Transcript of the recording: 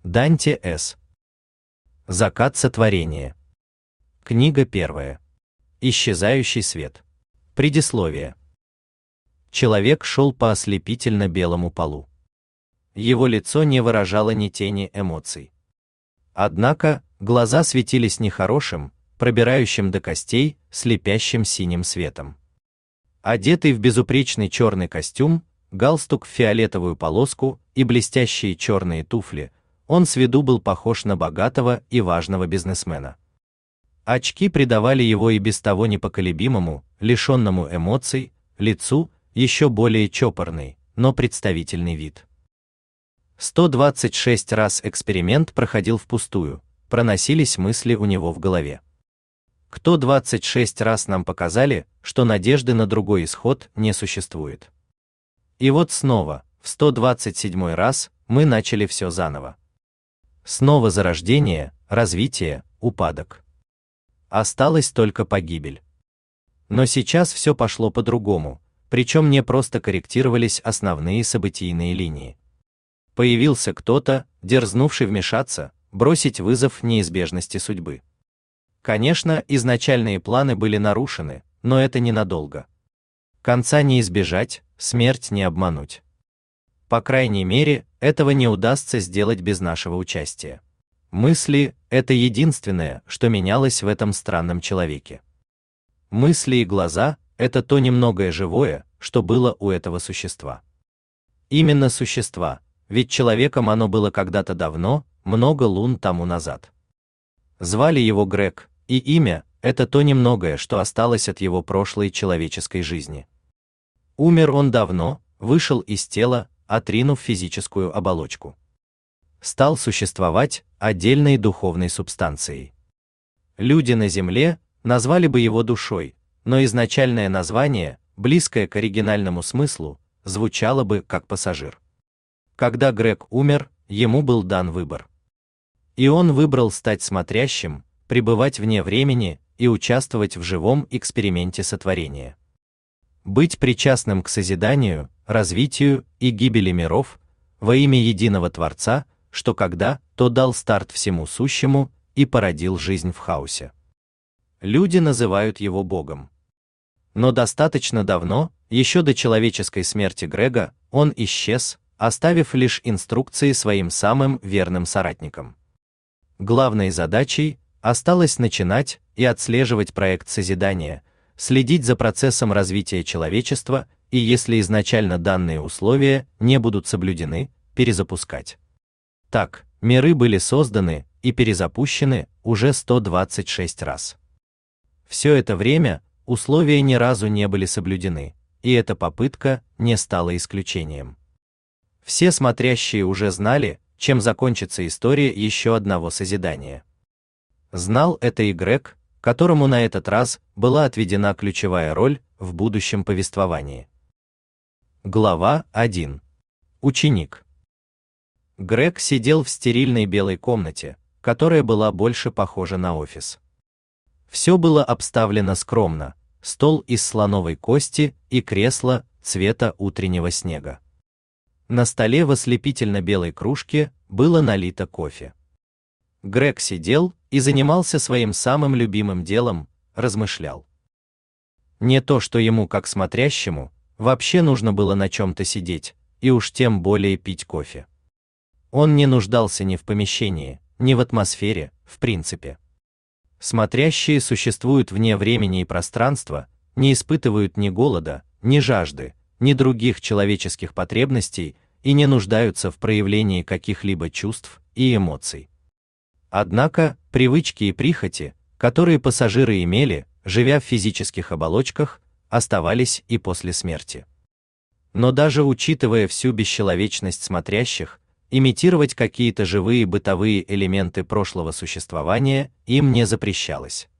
Данте С. Закат сотворения. Книга 1. Исчезающий свет. Предисловие. Человек шел по ослепительно-белому полу. Его лицо не выражало ни тени эмоций. Однако глаза светились нехорошим, пробирающим до костей, слепящим синим светом. Одетый в безупречный черный костюм, галстук в фиолетовую полоску и блестящие черные туфли, он с виду был похож на богатого и важного бизнесмена. Очки придавали его и без того непоколебимому, лишенному эмоций, лицу еще более чопорный, но представительный вид. 126 раз эксперимент проходил впустую, проносились мысли у него в голове. Кто 26 раз нам показали, что надежды на другой исход не существует. И вот снова, в 127 раз, мы начали все заново. Снова зарождение, развитие, упадок. Осталась только погибель. Но сейчас все пошло по-другому, причем не просто корректировались основные событийные линии. Появился кто-то, дерзнувший вмешаться, бросить вызов неизбежности судьбы. Конечно, изначальные планы были нарушены, но это ненадолго. Конца не избежать, смерть не обмануть. По крайней мере, этого не удастся сделать без нашего участия. Мысли – это единственное, что менялось в этом странном человеке. Мысли и глаза – это то немногое живое, что было у этого существа. Именно существа, ведь человеком оно было когда-то давно, много лун тому назад. Звали его Грег, и имя – это то немногое, что осталось от его прошлой человеческой жизни. Умер он давно, вышел из тела, отринув физическую оболочку. Стал существовать отдельной духовной субстанцией. Люди на Земле назвали бы его душой, но изначальное название, близкое к оригинальному смыслу, звучало бы как пассажир. Когда Грег умер, ему был дан выбор. И он выбрал стать смотрящим, пребывать вне времени и участвовать в живом эксперименте сотворения. Быть причастным к созиданию, развитию и гибели миров во имя единого Творца, что когда-то дал старт всему сущему и породил жизнь в хаосе. Люди называют его Богом. Но достаточно давно, еще до человеческой смерти Грега, он исчез, оставив лишь инструкции своим самым верным соратникам. Главной задачей осталось начинать и отслеживать проект созидания, следить за процессом развития человечества и, если изначально данные условия не будут соблюдены, перезапускать. Так, миры были созданы и перезапущены уже 126 раз. Все это время условия ни разу не были соблюдены, и эта попытка не стала исключением. Все смотрящие уже знали, чем закончится история еще одного созидания. Знал это и Грег, которому на этот раз была отведена ключевая роль в будущем повествовании. Глава 1. Ученик. Грег сидел в стерильной белой комнате, которая была больше похожа на офис. Все было обставлено скромно: стол из слоновой кости и кресло цвета утреннего снега. На столе в ослепительно-белой кружке было налито кофе. Грег сидел и занимался своим самым любимым делом, размышлял. Не то, что ему, как смотрящему, вообще нужно было на чем-то сидеть, и уж тем более пить кофе. Он не нуждался ни в помещении, ни в атмосфере, в принципе. Смотрящие существуют вне времени и пространства, не испытывают ни голода, ни жажды, ни других человеческих потребностей и не нуждаются в проявлении каких-либо чувств и эмоций. Однако, привычки и прихоти, которые пассажиры имели, живя в физических оболочках, оставались и после смерти. Но даже учитывая всю бесчеловечность смотрящих, имитировать какие-то живые бытовые элементы прошлого существования им не запрещалось.